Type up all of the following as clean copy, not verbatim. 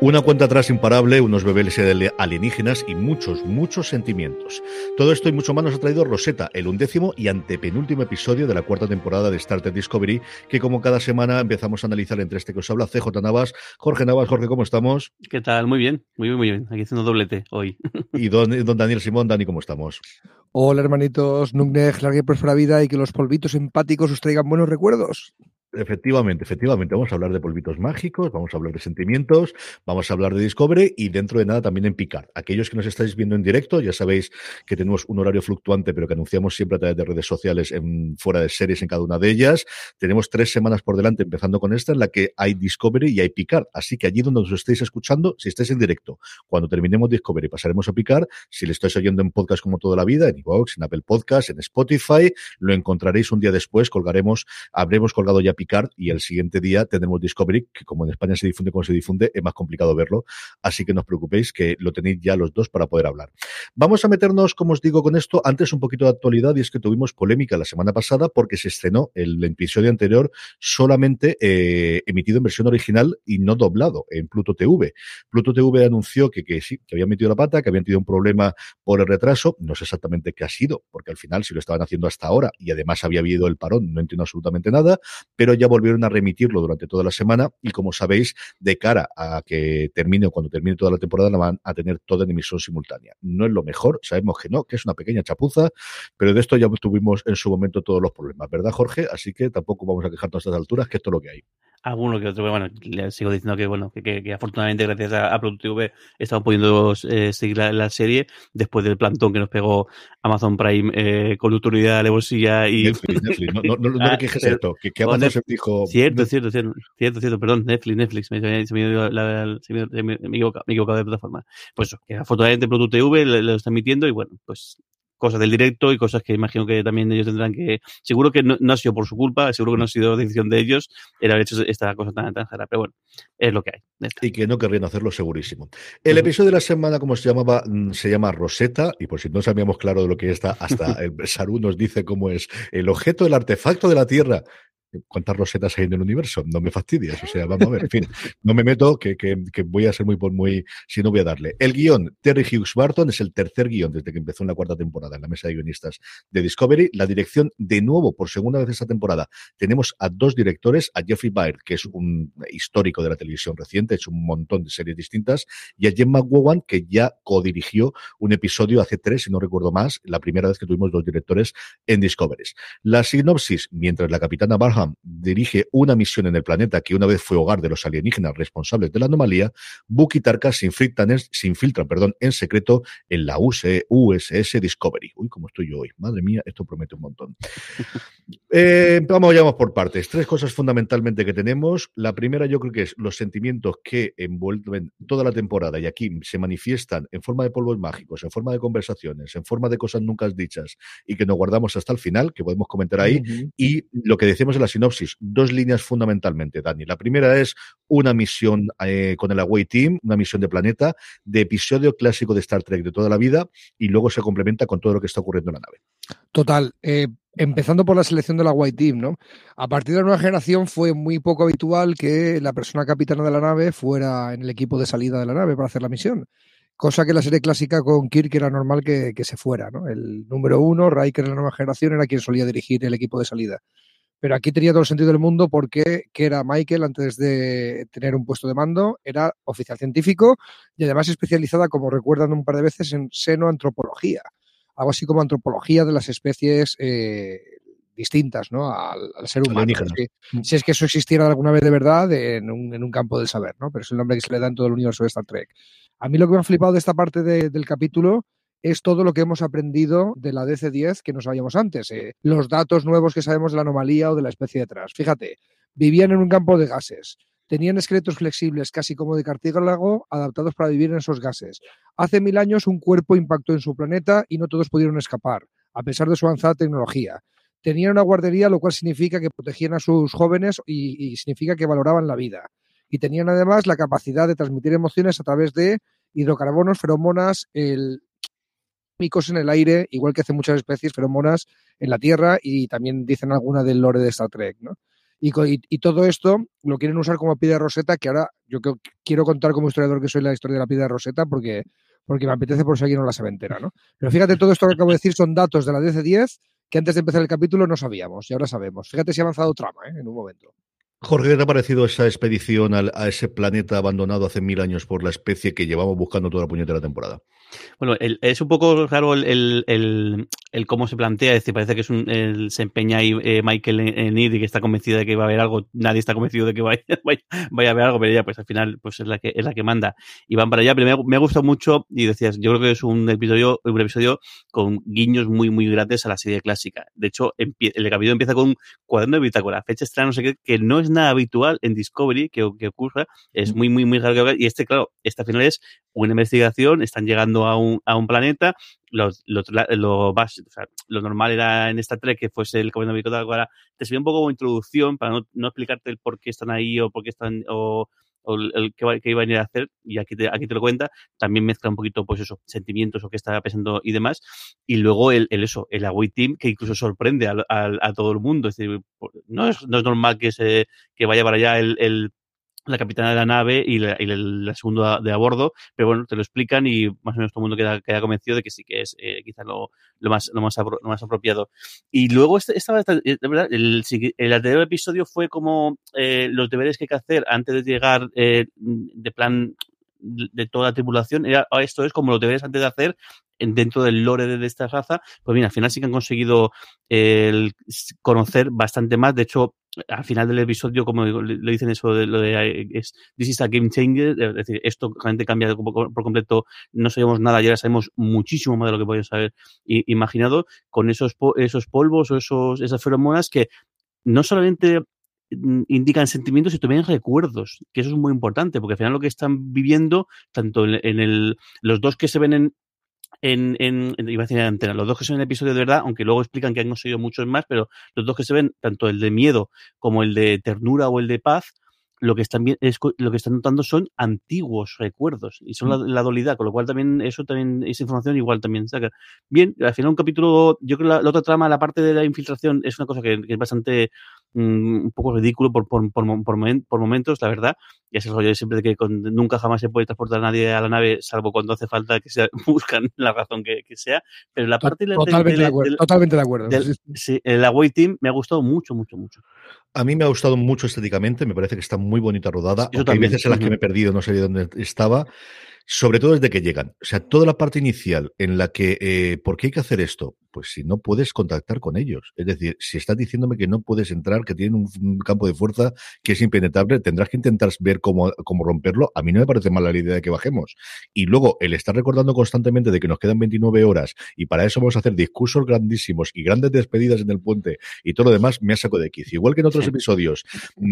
Una cuenta atrás imparable, unos bebés alienígenas y muchos sentimientos. Todo esto y mucho más nos ha traído Rosetta, el 11º y antepenúltimo episodio de la 4ª temporada de Star Trek Discovery, que como cada semana empezamos a analizar entre este que os habla CJ Navas, Jorge Navas. Jorge, ¿cómo estamos? ¿Qué tal? Muy bien. Aquí haciendo doblete hoy. Y don Daniel Simón. Dani, ¿cómo estamos? Hola, hermanitos. Nugnej, larga y próspera vida y que los polvitos empáticos os traigan buenos recuerdos. Efectivamente. Vamos a hablar de polvitos mágicos, vamos a hablar de sentimientos, vamos a hablar de Discovery y dentro de nada también en Picard. Aquellos que nos estáis viendo en directo, ya sabéis que tenemos un horario fluctuante, pero que anunciamos siempre a través de redes sociales fuera de series en cada una de ellas. Tenemos 3 semanas por delante, empezando con esta, en la que hay Discovery y hay Picard. Así que allí donde os estéis escuchando, si estáis en directo, cuando terminemos Discovery pasaremos a Picard. Si lo estáis oyendo en podcast como toda la vida, en iVoox, en Apple Podcast, en Spotify, lo encontraréis un día después, habremos colgado ya Picard y el siguiente día tendremos Discovery, que como en España se difunde como se difunde, es más complicado verlo, así que no os preocupéis que lo tenéis ya los dos para poder hablar. Vamos a meternos, como os digo, con esto, antes un poquito de actualidad, y es que tuvimos polémica la semana pasada porque se estrenó el episodio anterior solamente emitido en versión original y no doblado en Pluto TV. Pluto TV anunció que sí, que habían metido la pata, que habían tenido un problema por el retraso, no sé exactamente qué ha sido, porque al final si lo estaban haciendo hasta ahora y además había habido el parón, no entiendo absolutamente nada, pero ya volvieron a remitirlo durante toda la semana y, como sabéis, de cara a que termine o cuando termine toda la temporada la van a tener toda en emisión simultánea. No es lo mejor, sabemos que no, que es una pequeña chapuza, pero de esto ya tuvimos en su momento todos los problemas, ¿verdad, Jorge? Así que tampoco vamos a quejarnos a estas alturas, que esto es lo que hay. Alguno que otro, bueno, le sigo diciendo que afortunadamente gracias a Pluto TV estamos pudiendo seguir la serie después del plantón que nos pegó Amazon Prime con autoridad de bolsilla y... Netflix. No le quejes esto, que Amazon se dijo... Cierto, perdón, Netflix, me he equivocado de plataforma. Pues eso, que afortunadamente Pluto TV lo está emitiendo y bueno, pues cosas del directo y cosas que imagino que también ellos tendrán que... Seguro que no ha sido por su culpa, seguro que no ha sido decisión de ellos el haber hecho esta cosa tan rara, pero bueno, es lo que hay. Y que no querrían hacerlo segurísimo. El episodio de la semana, como se llamaba, se llama Rosetta, y por si no sabíamos claro de lo que está, hasta el Saru nos dice cómo es el objeto, el artefacto de la Tierra. ¿Cuántas rosetas hay en el universo? No me fastidies, o sea, vamos a ver, en fin, no me meto, que voy a ser muy, si no voy a darle. El guión, Terry Hughes Barton, es el tercer guión desde que empezó en la 4ª temporada en la mesa de guionistas de Discovery. La dirección, de nuevo, por segunda vez esta temporada, tenemos a 2 directores, a Jeffrey Baird, que es un histórico de la televisión reciente, ha hecho un montón de series distintas, y a Jen McGowan, que ya codirigió un episodio hace 3, si no recuerdo más, la primera vez que tuvimos 2 directores en Discovery. La sinopsis, mientras la capitana Barham dirige una misión en el planeta que una vez fue hogar de los alienígenas responsables de la anomalía, Book y Tarka se infiltran en secreto en la USS Discovery. Uy, cómo estoy yo hoy. Madre mía, esto promete un montón. Vamos por partes. 3 cosas fundamentalmente que tenemos. La primera, yo creo que es los sentimientos que envuelven toda la temporada y aquí se manifiestan en forma de polvos mágicos, en forma de conversaciones, en forma de cosas nunca dichas y que nos guardamos hasta el final, que podemos comentar ahí. Y lo que decimos en la sinopsis, 2 líneas fundamentalmente, Dani. La primera es una misión con el Away Team, una misión de planeta, de episodio clásico de Star Trek de toda la vida, y luego se complementa con todo lo que está ocurriendo en la nave. Total. Empezando por la selección de la White Team, ¿no? A partir de la nueva generación fue muy poco habitual que la persona capitana de la nave fuera en el equipo de salida de la nave para hacer la misión. Cosa que en la serie clásica con Kirk era normal que se fuera, ¿no? El número 1, Riker en la nueva generación, era quien solía dirigir el equipo de salida. Pero aquí tenía todo el sentido del mundo porque que era Michael, antes de tener un puesto de mando, era oficial científico y además especializada, como recuerdan un par de veces, en xenoantropología. Algo así como antropología de las especies distintas, ¿no? al ser humano. Si es que eso existiera alguna vez de verdad en un campo del saber, ¿no? Pero es el nombre que se le da en todo el universo de Star Trek. A mí lo que me ha flipado de esta parte del capítulo es todo lo que hemos aprendido de la DC-10 que no sabíamos antes. Los datos nuevos que sabemos de la anomalía o de la especie detrás. Fíjate, vivían en un campo de gases. Tenían esqueletos flexibles, casi como de cartílago, adaptados para vivir en esos gases. Hace 1000 años un cuerpo impactó en su planeta y no todos pudieron escapar, a pesar de su avanzada tecnología. Tenían una guardería, lo cual significa que protegían a sus jóvenes y significa que valoraban la vida. Y tenían además la capacidad de transmitir emociones a través de hidrocarbonos, feromonas, químicos en el aire, igual que hacen muchas especies, feromonas en la Tierra, y también dicen alguna del lore de Star Trek, ¿no? Y todo esto lo quieren usar como piedra roseta, que ahora yo quiero contar como historiador que soy la historia de la piedra roseta porque me apetece por si alguien no la sabe entera, ¿no? Pero fíjate, todo esto que acabo de decir son datos de la DC-10 que antes de empezar el capítulo no sabíamos y ahora sabemos. Fíjate si ha avanzado trama, en un momento. Jorge, ¿qué te ha parecido esa expedición a ese planeta abandonado hace 1000 años por la especie que llevamos buscando toda la puñetera temporada? Bueno, es un poco raro el cómo se plantea, es decir, parece que se empeña ahí Michael en ir y que está convencido de que va a haber algo, nadie está convencido de que vaya a haber algo, pero ella pues al final pues es la que manda y van para allá, pero me ha gustado mucho y decías, yo creo que es un episodio con guiños muy muy grandes a la serie clásica. De hecho, el capítulo empieza con un cuaderno de bitácora, fecha extraña, no sé qué, que no es nada habitual en Discovery que ocurra, es muy muy muy raro, y claro, esta final es una investigación, están llegando a un planeta, lo normal era en Star Trek que fuese el comando de ahora te sirve un poco como introducción para no explicarte el por qué están ahí o por qué están o qué iban a ir a hacer, y aquí te lo cuenta, también mezcla un poquito pues eso, sentimientos o qué está pensando y demás, y luego el Away Team que incluso sorprende a todo el mundo, es decir, no es normal que vaya para allá la capitana de la nave y la segunda de a bordo, pero bueno, te lo explican y más o menos todo el mundo queda convencido de que sí que es quizás lo más apropiado. Y luego de verdad, el anterior episodio fue como los deberes que hay que hacer antes de llegar de plan de toda la tripulación, esto es como los deberes antes de hacer dentro del lore de esta raza. Pues mira, al final sí que han conseguido conocer bastante más. De hecho, al final del episodio, como le dicen eso de lo de this is a game changer, es decir, esto realmente cambia por completo, no sabíamos nada y ahora sabemos muchísimo más de lo que podíamos haber imaginado, con esos polvos o esas feromonas que no solamente indican sentimientos y también recuerdos, que eso es muy importante, porque al final lo que están viviendo, tanto los dos que se ven iba a decir en antena, los dos que se ven en el episodio de verdad, aunque luego explican que han conseguido muchos más, pero los dos que se ven, tanto el de miedo como el de ternura o el de paz, lo que están notando son antiguos recuerdos y son la dualidad, con lo cual también esa información igual también saca. Bien, al final un capítulo, yo creo que la otra trama, la parte de la infiltración, es una cosa que es bastante un poco ridículo por momentos, la verdad. Ya se rollo siempre de que nunca jamás se puede transportar a nadie a la nave, salvo cuando hace falta que buscan la razón que sea. Pero la parte totalmente de acuerdo. Sí, el Away Team me ha gustado mucho, mucho, mucho. A mí me ha gustado mucho estéticamente, me parece que está muy bonita rodada, aunque hay veces en las que me he perdido, no sabía dónde estaba. Sobre todo desde que llegan. O sea, toda la parte inicial en la que, ¿por qué hay que hacer esto? Pues si no puedes contactar con ellos. Es decir, si estás diciéndome que no puedes entrar, que tienen un campo de fuerza que es impenetrable, tendrás que intentar ver cómo romperlo. A mí no me parece mala la idea de que bajemos. Y luego, el estar recordando constantemente de que nos quedan 29 horas y para eso vamos a hacer discursos grandísimos y grandes despedidas en el puente y todo lo demás, me ha sacado de quicio. Igual que en otros episodios,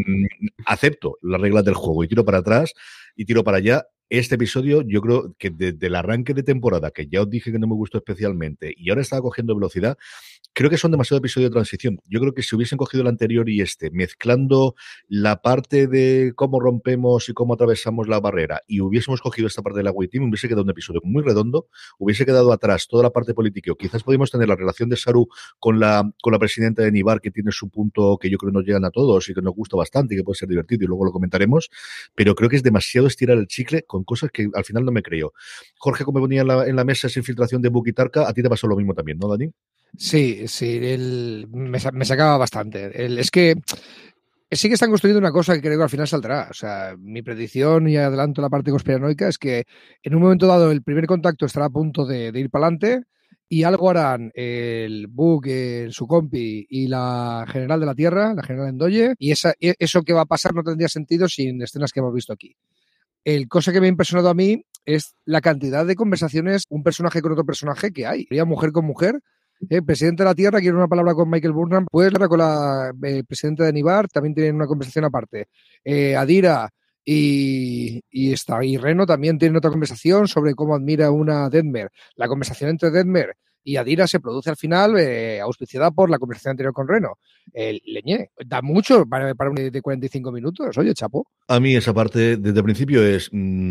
acepto las reglas del juego y tiro para atrás y tiro para allá. Este episodio, yo creo que desde el arranque de temporada, que ya os dije que no me gustó especialmente, y ahora estaba cogiendo velocidad, creo que son demasiado episodios de transición. Yo creo que si hubiesen cogido el anterior y mezclando la parte de cómo rompemos y cómo atravesamos la barrera, y hubiésemos cogido esta parte de la Away Team, hubiese quedado un episodio muy redondo, hubiese quedado atrás toda la parte política. Quizás podríamos tener la relación de Saru con la presidenta de Nibar, que tiene su punto que yo creo nos llegan a todos y que nos gusta bastante y que puede ser divertido, y luego lo comentaremos, pero creo que es demasiado estirar el chicle con cosas que al final no me creo. Jorge, como ponía en la mesa esa infiltración de Buki Tarka, a ti te pasó lo mismo también, ¿no, Dani? Sí, me sacaba bastante. Es que sí que están construyendo una cosa que creo que al final saldrá. O sea, mi predicción, y adelanto la parte conspiranoica, es que en un momento dado el primer contacto estará a punto de ir para adelante y algo harán el Bug, su compi y la general de la Tierra, la general Endoye, y eso que va a pasar no tendría sentido sin escenas que hemos visto aquí. El cosa que me ha impresionado a mí es la cantidad de conversaciones, un personaje con otro personaje que hay. Mujer con mujer. Presidente de la Tierra quiere una palabra con Michael Burnham, pues con la presidenta de Nibar también tienen una conversación aparte. Adira y Reno también tienen otra conversación sobre cómo admira una Detmer. La conversación entre Detmer y Adira se produce al final, auspiciada por la conversación anterior con Reno. Leñé, da mucho para un de 45 minutos, oye, chapo. A mí esa parte, desde el principio es,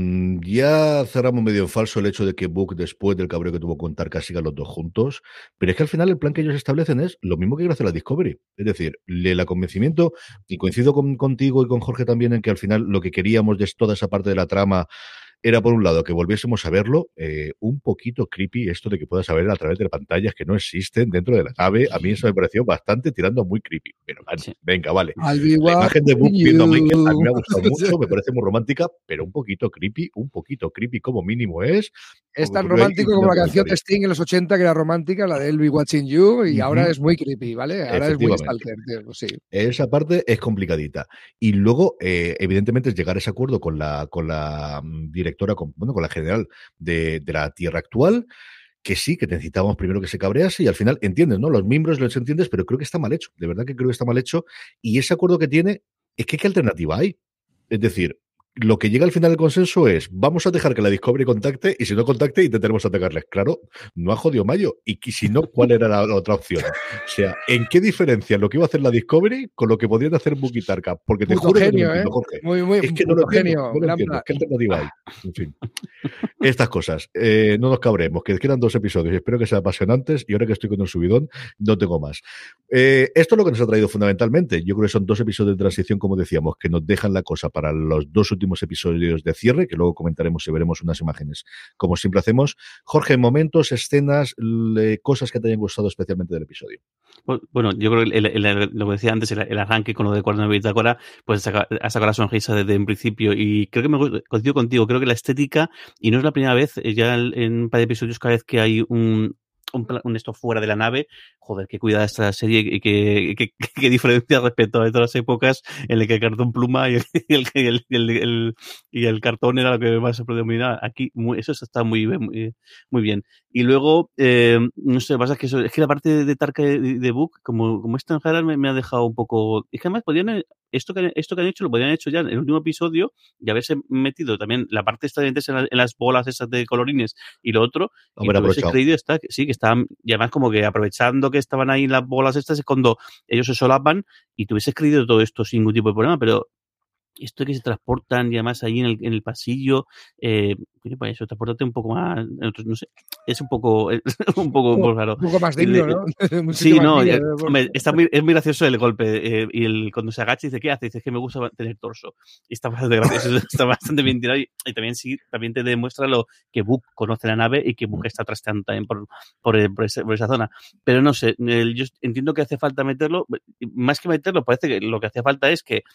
ya cerramos medio en falso el hecho de que Book, después del cabreo que tuvo con Tarka, sigan los dos juntos, pero es que al final el plan que ellos establecen es lo mismo que quiere hacer la Discovery, es decir, el convencimiento, y coincido contigo y con Jorge también en que al final lo que queríamos de toda esa parte de la trama era, por un lado, que volviésemos a verlo, un poquito creepy esto de que puedas ver a través de pantallas que no existen dentro de la nave. A mí eso me pareció bastante tirando muy creepy. Pero bueno, Sí. venga, vale. La imagen de Book viendo a Michael a mí me ha gustado mucho, me parece muy romántica, pero un poquito creepy como mínimo es. Es tan romántico como la canción de Sting en los 80, que era romántica, la de I'll Be Watching You, y ahora es muy creepy, ¿vale? Ahora es muy stalker, tío, sí. Esa parte es complicadita. Y luego, evidentemente, es llegar a ese acuerdo con la directora, con la general de la Tierra actual, que sí, que necesitábamos primero que se cabrease y al final entiendes, ¿no? Los miembros los entiendes, pero creo que está mal hecho. De verdad que creo que está mal hecho. Y ese acuerdo que tiene, es que ¿qué alternativa hay? Es decir, lo que llega al final del consenso es, vamos a dejar que la Discovery contacte y si no contacte intentaremos atacarles. Claro, no ha jodido Mayo. Y si no, ¿cuál era la otra opción? O sea, ¿en qué diferencia lo que iba a hacer la Discovery con lo que podrían hacer Book y Tarka? Porque te juro genio, que no lo entiendo, Jorge. Muy, es que no lo entiendo, genio, ¿Qué alternativa hay? En fin. Estas cosas. No nos cabremos, que quedan 2 episodios. Espero que sean apasionantes y ahora que estoy con un subidón, no tengo más. Esto es lo que nos ha traído fundamentalmente. Yo creo que son 2 episodios de transición, como decíamos, que nos dejan la cosa para los 2 últimos episodios de cierre, que luego comentaremos y veremos unas imágenes, como siempre hacemos. Jorge, momentos, escenas, cosas que te hayan gustado especialmente del episodio. Bueno, yo creo que lo que decía antes, el arranque con lo de Cuaderno de Bitácora, pues ha sacado la sonrisa desde un principio y creo que coincido contigo, creo que la estética, y no es la primera vez, ya en un par de episodios cada vez que hay un esto fuera de la nave, joder, qué cuidada esta serie y qué diferencia respecto a otras épocas en las que el cartón pluma y el cartón era lo que más se predominaba. Aquí eso está muy bien. Y luego, no sé, pasa que es que la parte de Tarka de Book, como es tan rara, me ha dejado un poco. Es que además esto que han hecho lo podrían haber hecho ya en el último episodio y haberse metido también la parte esta de en las bolas esas de colorines y lo otro. Hombre, y tuviese creído que estaban, y además como que aprovechando que estaban ahí las bolas estas es cuando ellos se solapan y tuvieses creído todo esto sin ningún tipo de problema, pero esto que se transportan y además ahí en el pasillo, pues eso, transportate un poco más, no sé, es un poco raro. Un poco más digno, ¿no? Sí, no, hombre, es muy gracioso el golpe y cuando se agacha y dice, ¿qué hace? Dice, es que me gusta tener torso. Y está bastante gracioso, está bastante bien tirado y también te demuestra lo que Book conoce la nave y que Book está trasteando también por esa zona. Pero no sé, yo entiendo que hace falta meterlo, más que meterlo, parece que lo que hace falta es que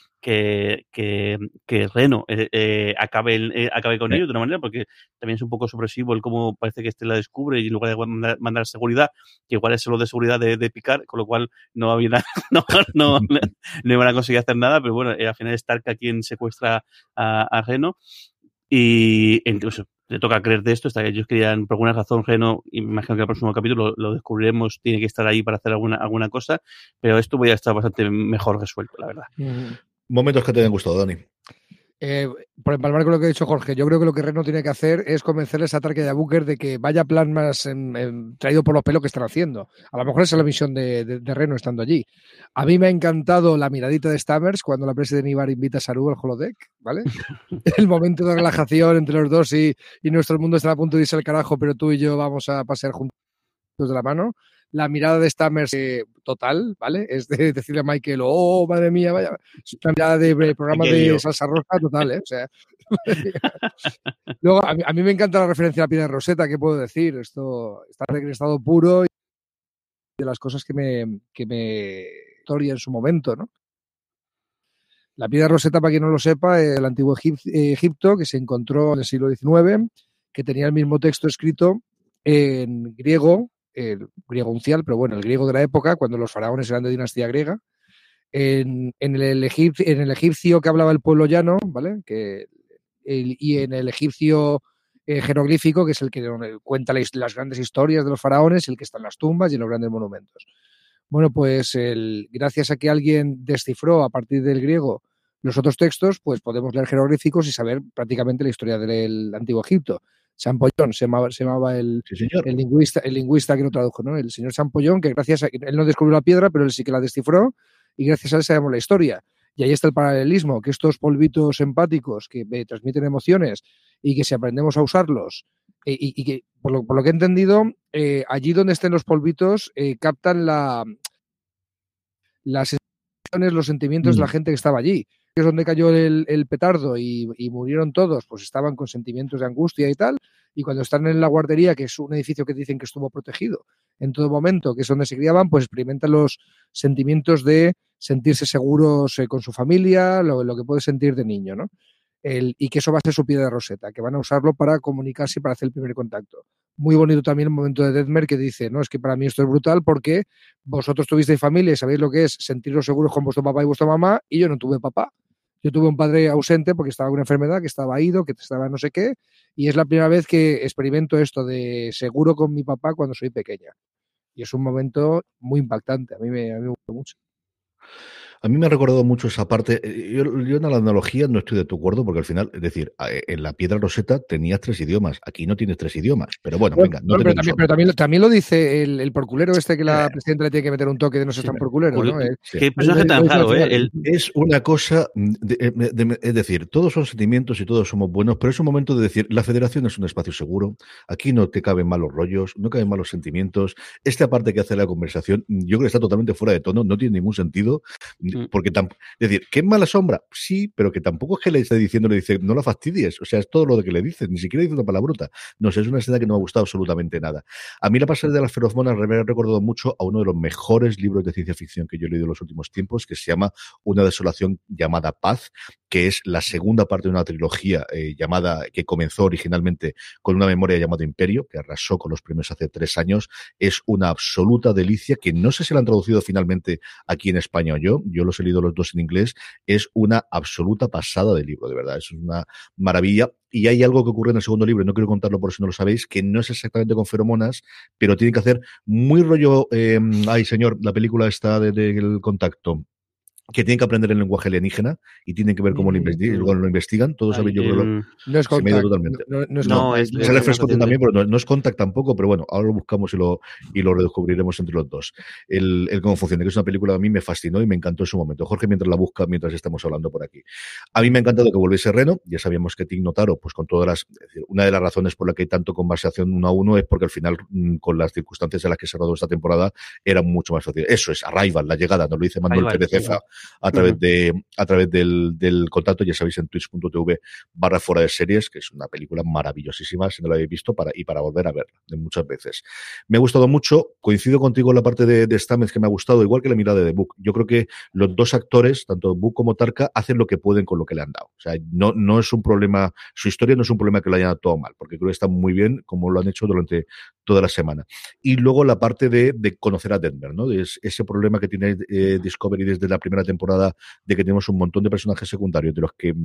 Reno acabe con ello de una manera, porque también es un poco sorpresivo el cómo parece que la descubre y en lugar de mandar seguridad, que igual es solo de seguridad de Picard, con lo cual no había nada, no iban a conseguir hacer nada, pero bueno, al final es Tarka quien secuestra a Reno y entonces le toca creer de esto, hasta que ellos querían, por alguna razón, Reno, y me imagino que el próximo capítulo lo descubriremos, tiene que estar ahí para hacer alguna cosa, pero esto voy a estar bastante mejor resuelto, la verdad. Momentos que te hayan gustado, Dani. Por empalmar con lo que ha dicho Jorge, yo creo que lo que Reno tiene que hacer es convencerles a Tarka y a Booker de que vaya plan más traído por los pelos que están haciendo. A lo mejor esa es la misión de Reno estando allí. A mí me ha encantado la miradita de Stammers cuando la President Ibar invita a Saru al holodeck, ¿vale? El momento de relajación entre los dos y nuestro mundo está a punto de irse al carajo, pero tú y yo vamos a pasear juntos de la mano. La mirada de Stammers total, ¿vale? Es de decirle a Michael, oh, madre mía, vaya. Es una mirada de programa de salsa roja total, ¿eh? O sea. Luego, a mí me encanta la referencia a la piedra Rosetta, ¿qué puedo decir? Esto está en estado puro y de las cosas que me historia en su momento, ¿no? La piedra Rosetta, para quien no lo sepa, el antiguo Egipto, que se encontró en el siglo XIX, que tenía el mismo texto escrito en griego, el griego uncial, pero bueno, el griego de la época, cuando los faraones eran de dinastía griega, en el egipcio que hablaba el pueblo llano, ¿vale? Y en el egipcio jeroglífico, que es el que cuenta las grandes historias de los faraones, el que está en las tumbas y en los grandes monumentos. Bueno, pues gracias a que alguien descifró a partir del griego los otros textos, pues podemos leer jeroglíficos y saber prácticamente la historia del antiguo Egipto. Champollón se llamaba el lingüista que lo tradujo, ¿no? El señor Champollón, que gracias a él no descubrió la piedra, pero él sí que la descifró y gracias a él sabemos la historia. Y ahí está el paralelismo, que estos polvitos empáticos que transmiten emociones y que si aprendemos a usarlos y que, por lo que he entendido, allí donde estén los polvitos captan las sensaciones, los sentimientos de la gente que estaba allí. Que es donde cayó el petardo y murieron todos, pues estaban con sentimientos de angustia y tal, y cuando están en la guardería, que es un edificio que dicen que estuvo protegido en todo momento, que es donde se criaban, pues experimentan los sentimientos de sentirse seguros con su familia, lo que puede sentir de niño, ¿no? Y que eso va a ser su piedra de Rosetta, que van a usarlo para comunicarse y para hacer el primer contacto. Muy bonito también el momento de Detmer que dice, no, es que para mí esto es brutal porque vosotros tuvisteis familia y sabéis lo que es sentiros seguros con vuestro papá y vuestra mamá, y yo no tuve papá. Yo tuve un padre ausente porque estaba con una enfermedad, que estaba ido, que estaba no sé qué, y es la primera vez que experimento esto de seguro con mi papá cuando soy pequeña. Y es un momento muy impactante, a mí me gustó mucho. A mí me ha recordado mucho esa parte. Yo en la analogía no estoy de tu acuerdo, porque al final, es decir, en la piedra Rosetta tenías 3 idiomas. Aquí no tienes 3 idiomas. Pero bueno, venga. No pero también lo dice el porculero este, que la presidenta le tiene que meter un toque de no ser tan porculero, ¿no? Qué personaje tan raro, ¿eh? Es una cosa, es decir, todos son sentimientos y todos somos buenos, pero es un momento de decir, la federación es un espacio seguro, aquí no te caben malos rollos, no caben malos sentimientos. Esta parte que hace la conversación, yo creo que está totalmente fuera de tono, no tiene ningún sentido. Porque es decir, ¿qué es mala sombra? Sí, pero que tampoco es que le esté diciendo, le dice, no la fastidies. O sea, es todo lo de que le dice, ni siquiera dice una palabrota. No sé, es una escena que no me ha gustado absolutamente nada. A mí la pasada de las feromonas me ha recordado mucho a uno de los mejores libros de ciencia ficción que yo he leído en los últimos tiempos, que se llama Una desolación llamada Paz, que es la segunda parte de una trilogía que comenzó originalmente con Una memoria llamada Imperio, que arrasó con los premios hace 3 años. Es una absoluta delicia, que no sé si la han traducido finalmente aquí en España o yo los he leído los dos en inglés. Es una absoluta pasada de libro, de verdad, es una maravilla. Y hay algo que ocurre en el segundo libro, y no quiero contarlo por si no lo sabéis, que no es exactamente con feromonas, pero tienen que hacer muy rollo, ay señor, la película está del contacto, que tienen que aprender el lenguaje alienígena y tienen que ver cómo lo investigan. Todos sabéis, yo creo no es se me ha ido totalmente. No, es sale Frescote también, pero no es Contact tampoco, pero bueno, ahora lo buscamos y lo redescubriremos entre los dos. El cómo funciona, que es una película que a mí me fascinó y me encantó en su momento. Jorge, mientras la busca, mientras estamos hablando por aquí. A mí me ha encantado que volviese Reno. Ya sabíamos que Tig Notaro, pues con todas las... Es decir, una de las razones por la que hay tanto conversación 1 a 1 es porque al final, con las circunstancias en las que se rodó esta temporada, era mucho más fácil. Eso es, Arrival, la llegada, nos lo dice Manuel Pérez Cefa a través del contacto, ya sabéis, en twitch.tv/fuera de series, que es una película maravillosísima, si no la habéis visto, para volver a verla muchas veces. Me ha gustado mucho, coincido contigo en la parte de Stamets que me ha gustado, igual que la mirada de Book. Yo creo que los dos actores, tanto Book como Tarka, hacen lo que pueden con lo que le han dado. O sea, no es un problema, su historia no es un problema que lo hayan dado todo mal, porque creo que está muy bien como lo han hecho durante toda la semana. Y luego la parte de conocer a Denver, ¿no? Es ese problema que tiene Discovery desde la primera temporada, de que tenemos un montón de personajes secundarios de los que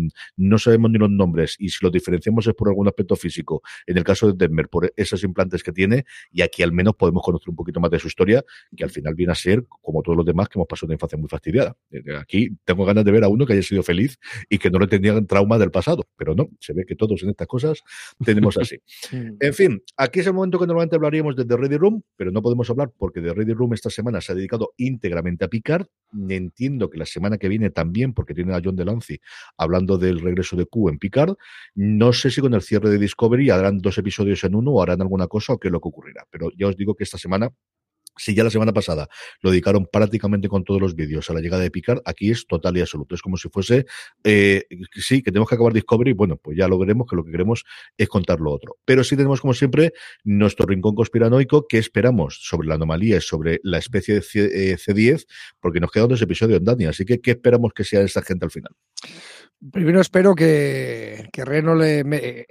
no sabemos ni los nombres, y si los diferenciamos es por algún aspecto físico, en el caso de Denver por esos implantes que tiene, y aquí al menos podemos conocer un poquito más de su historia, que al final viene a ser como todos los demás que hemos pasado una infancia muy fastidiada. Aquí tengo ganas de ver a uno que haya sido feliz y que no le tenían trauma del pasado, pero no, se ve que todos en estas cosas tenemos así. En fin, aquí es el momento que normalmente hablaríamos de The Ready Room, pero no podemos hablar porque The Ready Room esta semana se ha dedicado íntegramente a Picard. Entiendo que la semana que viene también, porque tiene a John Delancey hablando del regreso de Q en Picard. No sé si con el cierre de Discovery harán 2 episodios en uno o harán alguna cosa o qué es lo que ocurrirá, pero ya os digo que esta semana, si ya la semana pasada lo dedicaron prácticamente con todos los vídeos a la llegada de Picard, aquí es total y absoluto. Es como si fuese, sí, que tenemos que acabar Discovery, bueno, pues ya lo veremos, que lo que queremos es contar lo otro. Pero sí tenemos, como siempre, nuestro rincón conspiranoico, que esperamos sobre la anomalía y sobre la especie de C10, porque nos quedan 2 episodios en Dani, así que ¿qué esperamos que sea esta gente al final? Primero espero que Reno le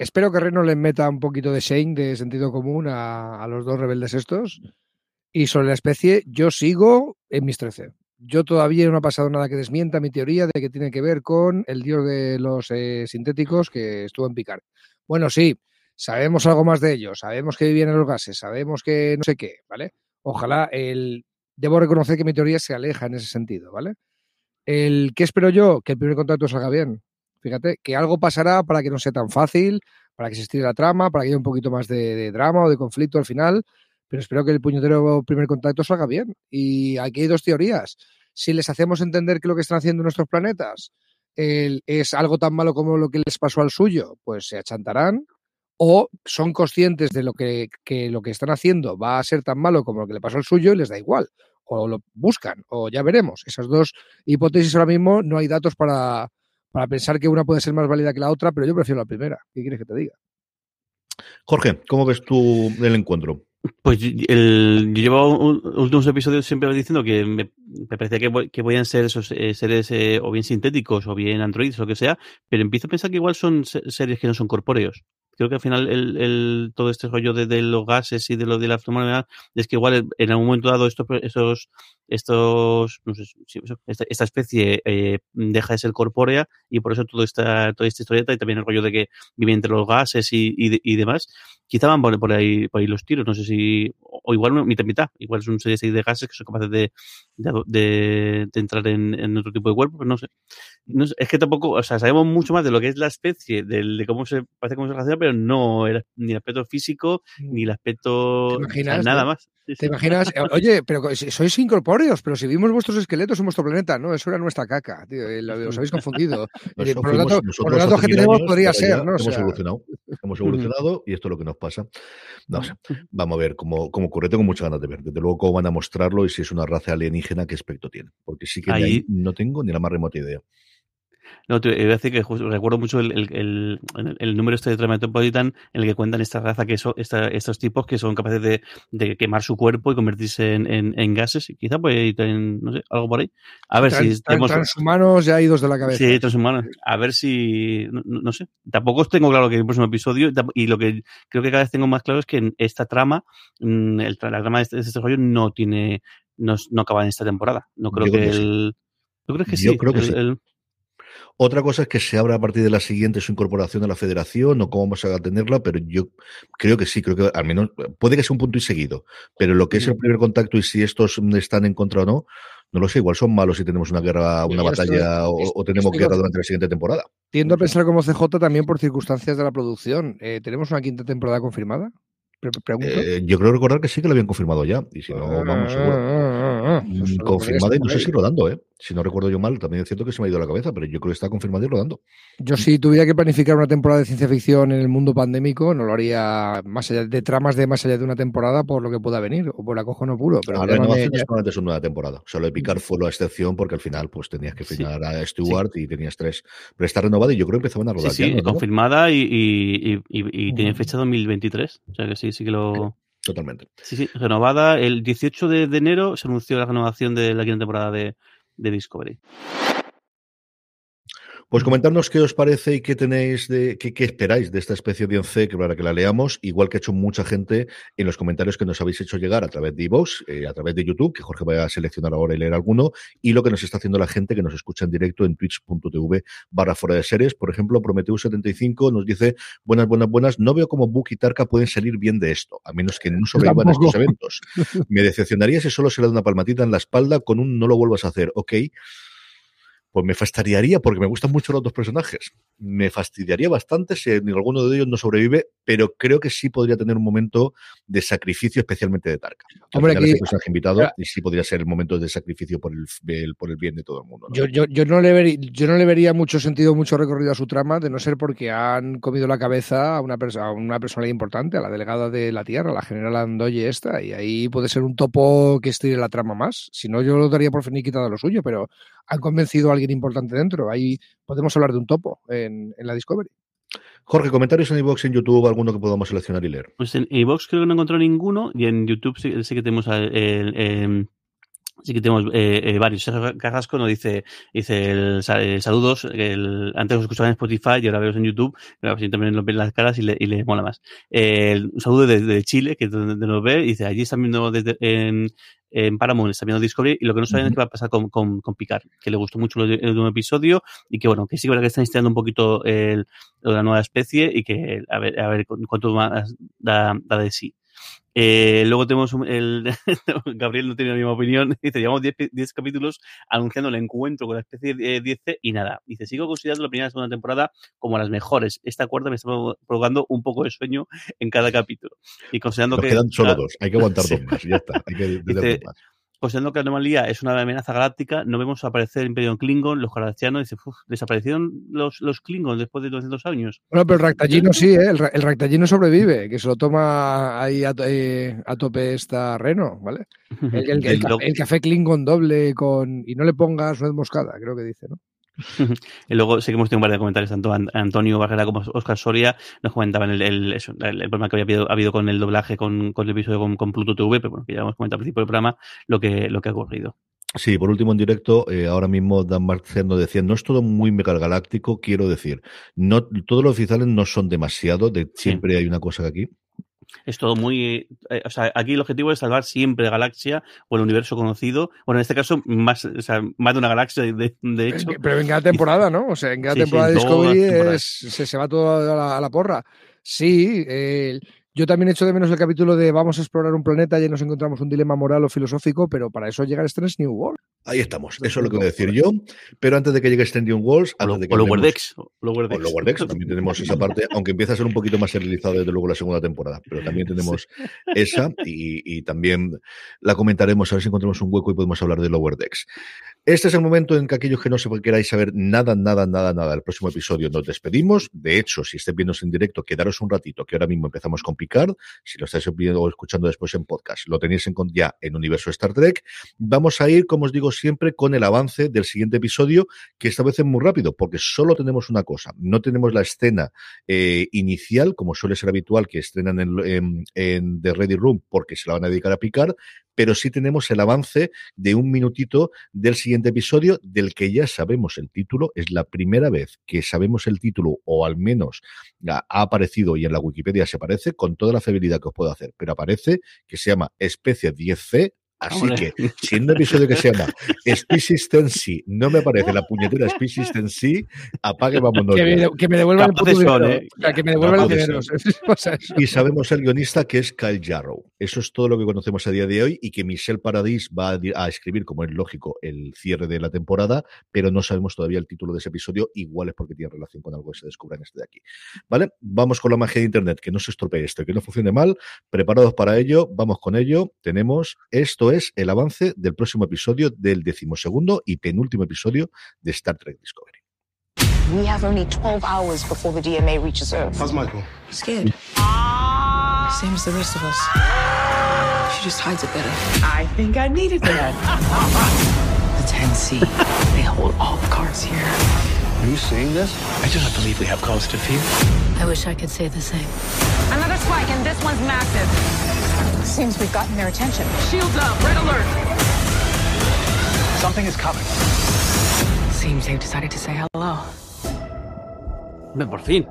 meta un poquito de Shane, de sentido común, a los 2 rebeldes estos. Y sobre la especie, yo sigo en mis 13. Yo todavía no ha pasado nada que desmienta mi teoría de que tiene que ver con el dios de los sintéticos que estuvo en Picard. Bueno, sí, sabemos algo más de ellos, sabemos que vivían en los gases, sabemos que no sé qué, ¿vale? Ojalá debo reconocer que mi teoría se aleja en ese sentido, ¿vale? ¿Qué espero yo? Que el primer contacto salga bien. Fíjate, que algo pasará para que no sea tan fácil, para que se estire la trama, para que haya un poquito más de drama o de conflicto al final, pero espero que el puñetero Primer Contacto salga bien. Y aquí hay dos teorías. Si les hacemos entender que lo que están haciendo nuestros planetas es algo tan malo como lo que les pasó al suyo, pues se achantarán, o son conscientes de que lo que están haciendo va a ser tan malo como lo que le pasó al suyo y les da igual, o lo buscan, o ya veremos. Esas dos hipótesis ahora mismo no hay datos para pensar que una puede ser más válida que la otra, pero yo prefiero la primera. ¿Qué quieres que te diga? Jorge, ¿cómo ves tú el encuentro? Pues yo llevaba últimos episodios siempre diciendo que me parecía que podían ser esos seres o bien sintéticos o bien androides o lo que sea, pero empiezo a pensar que igual son seres que no son corpóreos. Creo que al final todo este rollo de los gases y de lo de la humanidad es que igual en algún momento dado estos no sé, esta especie deja de ser corpórea y por eso toda esta historieta y también el rollo de que vive entre los gases y demás. Quizá van por ahí los tiros, no sé si, o igual mitad, igual son series de gases que son capaces de entrar en otro tipo de cuerpo, pero no sé. Es que tampoco, o sea, sabemos mucho más de lo que es la especie, de cómo se relaciona, pero no ni el aspecto físico, ni el aspecto, ¿Te imaginas, o sea, nada más. Sí, ¿Te imaginas? Oye, pero sois incorpóreos, pero si vimos vuestros esqueletos en vuestro planeta, no, eso era nuestra caca, tío, os habéis confundido. Por lo tanto, que tenemos podría ser, ¿no? Hemos evolucionado y esto es lo que nos pasa. No sé, vamos a ver cómo ocurre. Tengo muchas ganas de ver, desde luego, cómo van a mostrarlo y si es una raza alienígena, qué aspecto tiene. Porque sí que ahí no tengo ni la más remota idea. No, te iba a decir que recuerdo mucho el número de Trama Metropolitan en el que cuentan esta raza estos tipos que son capaces de quemar su cuerpo y convertirse en gases. Y quizá pues no sé, algo por ahí. A ver si tenemos transhumanos ya idos de la cabeza. Sí, transhumanos. A ver si no sé. Tampoco tengo claro que el próximo episodio y lo que creo que cada vez tengo más claro es que en esta trama, la trama de este rollo no acaba en esta temporada. No creo ¿Tú crees que sí? Yo creo que sí. Otra cosa es que se abra a partir de la siguiente su incorporación a la federación o cómo vamos a tenerla, pero yo creo que sí, creo que al menos puede que sea un punto y seguido, pero lo que es el Primer Contacto y si estos están en contra o no, no lo sé, igual son malos si tenemos una guerra, una batalla o tenemos guerra durante la siguiente temporada. Tiendo a pensar como CJ también por circunstancias de la producción. ¿Tenemos una quinta temporada confirmada? Yo creo recordar que sí que lo habían confirmado ya, y si no, vamos, seguro. Confirmada y no sé si rodando, si no recuerdo yo mal, también es cierto que se me ha ido la cabeza, pero yo creo que está confirmado y rodando. Yo si tuviera que planificar una temporada de ciencia ficción en el mundo pandémico, no lo haría más allá de tramas de más allá de una temporada por lo que pueda venir, o por acojono puro. Pero la renovación solamente es una nueva temporada. O sea, lo de Picard fue la excepción porque al final pues tenías que firmar a Stewart y tenías 3. Pero está renovada y yo creo que empezaban a rodar ya, ¿no? Confirmada y tiene fecha 2023. O sea que sí que lo... Totalmente. Sí, renovada. El 18 de enero se anunció la renovación de la quinta temporada de Discovery. Pues comentadnos qué os parece y qué tenéis qué esperáis de esta especie de ONC para que la leamos, igual que ha hecho mucha gente en los comentarios que nos habéis hecho llegar a través de iVoox, a través de YouTube, que Jorge va a seleccionar ahora y leer alguno, y lo que nos está haciendo la gente que nos escucha en directo en twitch.tv/fuera de series. Por ejemplo, Prometeu75 nos dice, buenas, no veo cómo Book y Tarka pueden salir bien de esto, a menos que no sobrevivan estos eventos. Me decepcionaría si solo se le da una palmatita en la espalda con un no lo vuelvas a hacer, ok. Pues me fastidiaría porque me gustan mucho los dos personajes. Me fastidiaría bastante si alguno de ellos no sobrevive, pero creo que sí podría tener un momento de sacrificio, especialmente de Tarka. Hombre, aquí, es un personaje invitado y sí podría ser el momento de sacrificio por el bien de todo el mundo, ¿no? Yo no le vería mucho sentido, mucho recorrido a su trama, de no ser porque han comido la cabeza a una personalidad importante, a la delegada de la Tierra, la general Andoye esta, y ahí puede ser un topo que estire la trama más. Si no, yo lo daría por finiquitado lo suyo, pero han convencido a alguien importante dentro. Ahí podemos hablar de un topo en la Discovery. Jorge, comentarios en iVoox, en YouTube, alguno que podamos seleccionar y leer. Pues en iVoox creo que no encontré ninguno y en YouTube sí que tenemos sí que tenemos varios. Sergio Carrasco nos dice saludos, antes los escuchaba en Spotify y ahora veo en YouTube, pero así también nos ven las caras y le mola más. Un saludo desde Chile, que es donde nos ve, y dice, allí están viendo en Paramount, está viendo Discovery, y lo que no saben es qué va a pasar con Picard, que le gustó mucho el último episodio, y que bueno, que sí que están instalando un poquito la nueva especie, y que a ver cuánto más da de sí. Luego tenemos Gabriel no tiene la misma opinión. Dice, llevamos 10 capítulos anunciando el encuentro con la especie 10C y nada. Dice, sigo considerando la primera y segunda temporada como las mejores. Esta cuarta me está provocando un poco de sueño en cada capítulo. Y considerando Nos que quedan solo 2, hay que aguantar 2 más, ya está. Hay que dice, más. Considerando que la anomalía es una amenaza galáctica, no vemos aparecer el Imperio Klingon, los galactianos, dice, desaparecieron los Klingons después de 200 años. Bueno, pero el Ractallino sí, ¿eh? El Ractallino sobrevive, que se lo toma ahí a tope esta Reno, ¿vale? El café Klingon doble y no le pongas nuez moscada, creo que dice, ¿no? Y luego sí que hemos tenido un par de comentarios, tanto Antonio Barrera como Óscar Soria nos comentaban el problema que había habido con el doblaje, con el episodio con Pluto TV, pero bueno, que ya hemos comentado al principio del programa lo que ha ocurrido. Sí, por último en directo, ahora mismo Dan Marceno decía, no es todo muy megagaláctico, quiero decir, no todos los oficiales no son demasiado, siempre hay una cosa que aquí. Es todo muy... o sea, aquí el objetivo es salvar siempre Galaxia o el universo conocido. Bueno, en este caso, más de una galaxia, de hecho. Pero en cada temporada, ¿no? O sea, en cada temporada de Discovery se va todo a la porra. Sí, yo también echo de menos el capítulo de vamos a explorar un planeta y nos encontramos un dilema moral o filosófico, pero para eso llega Strange New World. Ahí estamos, eso es lo que voy a decir yo, pero antes de que llegue Strange New Worlds, o Lower Decks también tenemos esa parte, aunque empieza a ser un poquito más serializado desde luego la segunda temporada, pero también tenemos esa y también la comentaremos a ver si encontramos un hueco y podemos hablar de Lower Decks. Este es el momento en que aquellos que no queráis saber nada del próximo episodio nos despedimos. De hecho, si estáis viendo en directo, quedaros un ratito, que ahora mismo empezamos con Picard. Si lo estáis viendo o escuchando después en podcast, lo tenéis ya en Universo Star Trek. Vamos a ir, como os digo siempre, con el avance del siguiente episodio, que esta vez es muy rápido, porque solo tenemos una cosa. No tenemos la escena inicial, como suele ser habitual, que estrenan en The Ready Room, porque se la van a dedicar a Picard, pero sí tenemos el avance de un minutito del siguiente episodio, del que ya sabemos el título. Es la primera vez que sabemos el título, o al menos ha aparecido y en la Wikipedia se aparece, con toda la fiabilidad que os puedo hacer, pero aparece que se llama Especie 10C. Así que, siendo un episodio que se llama Species Tensi, no me aparece la puñetera Species Tensi, apague, vámonos. Que me devuelvan el puto dinero. Que me devuelvan el dinero. Y sabemos el guionista, que es Kyle Jarrow. Eso es todo lo que conocemos a día de hoy, y que Michel Paradis va a escribir, como es lógico, el cierre de la temporada, pero no sabemos todavía el título de ese episodio. Igual es porque tiene relación con algo que se descubra en este de aquí. ¿Vale? Vamos con la magia de Internet, que no se estropee esto, que no funcione mal. Preparados para ello, vamos con ello. Tenemos esto. Es el avance del próximo episodio del 12º y penúltimo episodio de Star Trek Discovery. We have only 12 hours before the DMA reaches Earth. How's Michael? Scared. Same as the rest of us. She just hides it better. I think I needed that. The 10C. They hold all the cards here. Are you seeing this? I do not believe we have cause to fear. I wish I could say the same. Another spike, and this one's massive. Seems we've gotten their attention. Shields up, red alert. Something is coming. Seems they've decided to say hello. Por fin.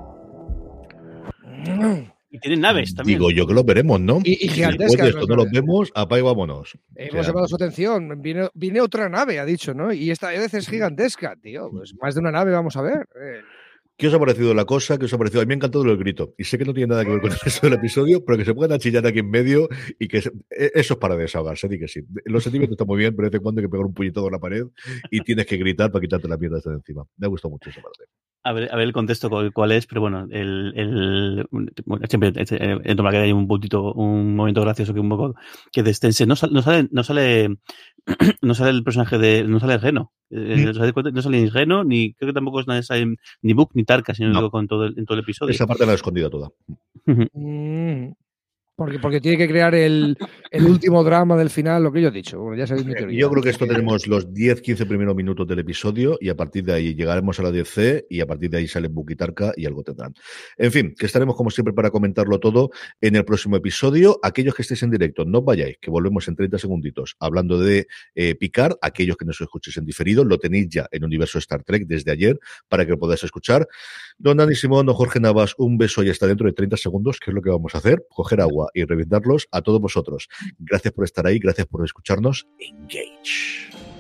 Y tienen naves también. Digo yo que los veremos, ¿no? Y gigantescas. Después de esto no los vemos, apaga y vámonos. Hemos llamado su atención. Viene otra nave, ha dicho, ¿no? Y esta vez es gigantesca, tío. Pues más de una nave vamos a ver. ¿Qué os ha parecido la cosa? ¿Qué os ha parecido? A mí me ha encantado el grito. Y sé que no tiene nada que ver con el resto del episodio, pero que se puedan chillar aquí en medio y que eso es para desahogarse, di que sí. Los sentimientos están muy bien, pero de vez en cuando hay que pegar un puñetazo en la pared y tienes que gritar para quitarte la mierda de encima. Me ha gustado mucho esa parte. A ver el contexto cuál es, pero bueno, siempre en Tomar hay un momento gracioso que un poco que destense. No sale el personaje no sale el Geno. No sale ni Geno, ni creo que tampoco sale ni Book ni Tarka, sino digo en todo el episodio. Esa parte la he escondido toda. Porque tiene que crear el último drama del final, lo que yo he dicho. Bueno, ya sabéis mi teoría. Yo creo que esto tenemos los 10-15 primeros minutos del episodio y a partir de ahí llegaremos a la 10C y a partir de ahí sale Book y Tarka y algo tendrán. En fin, que estaremos como siempre para comentarlo todo en el próximo episodio. Aquellos que estéis en directo, no os vayáis, que volvemos en 30 segunditos hablando de Picard. Aquellos que nos escuchéis en diferido, lo tenéis ya en Universo Star Trek desde ayer para que lo podáis escuchar. Don Dani Simón, don Jorge Navas, un beso y hasta dentro de 30 segundos, que es lo que vamos a hacer, coger agua y reventarlos a todos vosotros. Gracias por estar ahí, gracias por escucharnos. Engage.